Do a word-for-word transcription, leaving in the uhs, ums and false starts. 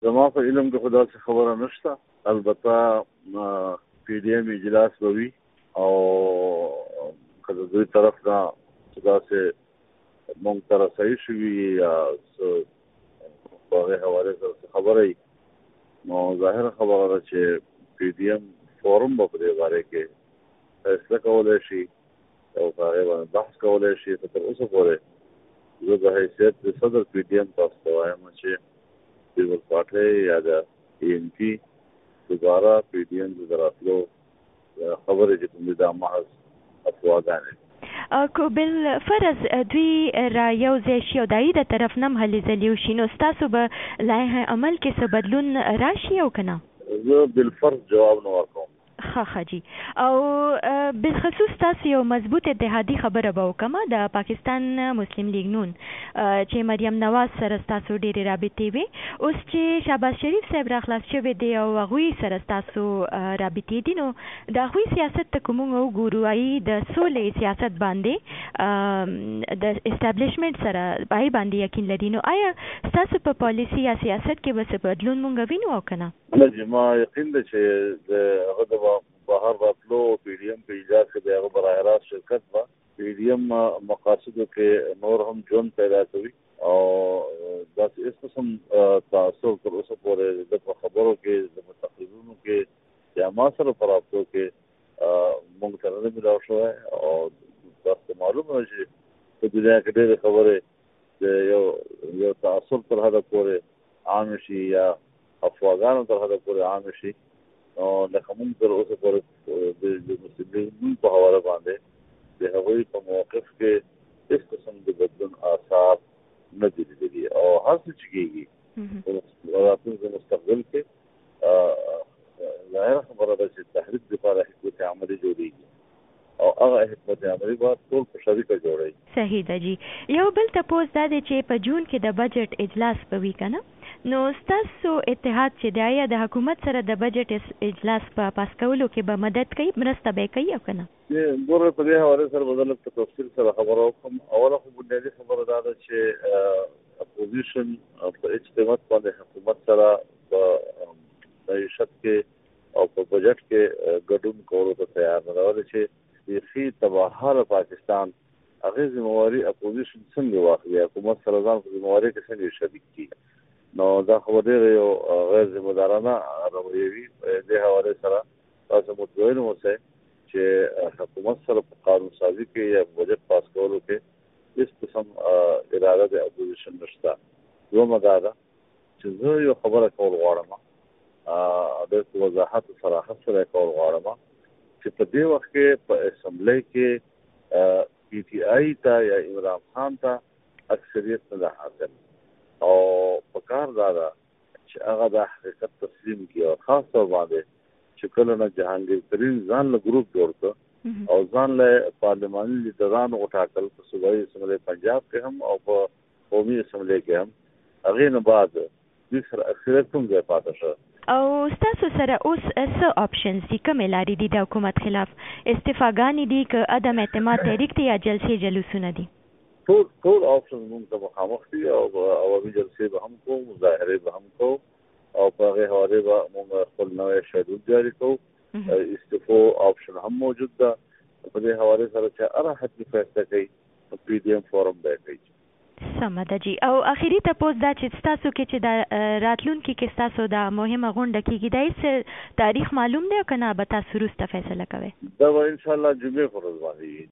زما په علم کې خدا څه خبره نشته. البته پی ډی ایم اجلاس به وي او که د دوی طرف نه داسې مونږ ته رسایي شوي یا څه په هغې حوالې سره څه خبره وي، نو ظاهره خبره ده چې پی ډي ایم فورم به په دې باره کې فیصله کولی شي او په هغې باندې بحث کولی شي. خو تر اوسه پورې زه په حیثیت د صدر پی ډي ایم تاسو ته وایم چې پیپلز پارټۍ یا د ای این پي دوباره پی ډي ایم د راتلو خبرې چې کوم دي دا محض افواګانې. کو بل فرض دوی را یو ځای شي او د هغې د طرف نه هم هلې ځلې وشي، نو ستاسو به لایحه عمل کې څه بدلون راشي او که نه؟ زه بالفرض جواب نه ورکوم. ښه ښه جي. او بالخصوص تاسو یو مضبوط اتحادي خبره به وکړم د پاکستان مسلم لیگ نون چې مریم نواز سره ستاسو ډېرې رابطې وې، اوس چې شهباز شریف صاحب راخلاص شوی دی او هغوی سره ستاسو رابطې دي، نو د هغوی سیاست ته که موږ وګورو هغوی د سولې سیاست باندې د اسټابلیشمنټ سره هغې باندې یقین لري، نو آیا ستاسو په پالیسي یا سیاست کې به څه بدلون موږ وینو او که نه؟ نه جي، ما یقین ده چې د هغه د بهر راتلو پی ډي ایم په اجلاس کې د هغه براه راست شرکت به پی ډي ایم مقاصدو کې نور هم ژوند پیدا کوي او داسې هېڅ قسم تعصب تر اوسه پورې د په خبرو کې د متقلینو کې یا ما سره په رابطو کې موږ ته نه ملاو شوی. او تاسو ته معلومه ده چې په دنیا کې ډېرې خبرې د یو یو تعصب تر حده پورې عام شي یا افواګانو تر حده پورې عام شي، نو لکه موږ تر اوسه پورې د مسلمانو په حواله باندې د هغوی په موقف کې هېڅ قسم د بدلون آثار نه دي لیدلي او هر څه چې کېږي راتلونکي مستقبل کې ظاهره خبره ده چې تحریک دپاره حکمت عملي جوړېږي او هغه حکمت عملي به ټول په شریکه جوړوي. صحیح ده جي. یو بل تپوس دا دی چې په جون کې د بجټ اجلاس به وي که نه، نو ستاسو اتحاد چې دی آیا د حکومت سره د بجټ اجلاس په پاس کولو کې به مدد کوي، مرسته به یې کوي او که نه؟ ګوره په دې حوالې سره به زه لږ په تفصیل سره خبره وکړم. اوله خو بنیادي خبره دا ده چې اپوزیشن په هېڅ قیمت باندې حکومت سره په معیشت کې او په بجټ کې ګډون کولو ته تیار نه ده، ولې چې بیخي تباهه پاکستان هغې ذمهواري اپوزیشن څنګه واخلي، حکومت سره ځان په ذمهوارۍ کې څنګه شریک کړي، نو دا خو به ډېره یو غیر ذمهدارانه رویه وي. دې حوالې سره تاسو مطمئن اوسئ چې حکومت سره په قانون سازي کې یا بجټ پاس کولو کې هېڅ قسم اراده د اپوزیشن نشته. دویمه دا ده چې زه یو خبره کول غواړم، ډېر په وضاحت او صراحت سره یې کول غواړم چې په دې وخت کې په اسمبلی کې پي ټي آی ته یا عمران خان ته اکثریت نه ده حاصل او پکار دا ده چې هغه د حقیقت تسلیم کړي او خاص طور باندې چې کله نه جهانګیر ترین ځان له ګروپ جوړ کړ او ځان له پارلماني لیډرانو وټاکل په صوبایي اسمبلی پنجاب کې هم او په قومي اسمبلی کې هم. هغې نه بعد دوی سره اکثریت کوم ځای پاتې شو. او ستاسو سره اوس څه آپشنز دي، کومې لارې دي د حکومت خلاف؟ استعفاګانې دي که عدم اعتماد تحریک دی یا جلسې جلوسونه دي؟ ټول ټول آپشنز موږ ته مخامخ دي او عوامي جلسې به هم کوو، مظاهرې به هم کوو او په هغې حوالې به موږ خپل نوی شیډول جاري کوو. استعفو آپشن هم موجود ده. په دې حوالې سره چې هر حتمي فیصله کوي پی ډي ایم فورم به یې کوي. سمه ده جي. او اخري تپوس دا چې ستاسو کې چې د راتلونکي کې ستاسو دا مهمه غونډه کېږي، دا هېڅ تاریخ معلوم دی او که نه به تاسو وروسته فیصله کوئ؟ دا به انشاءالله جمعې په ورځ باندې وي.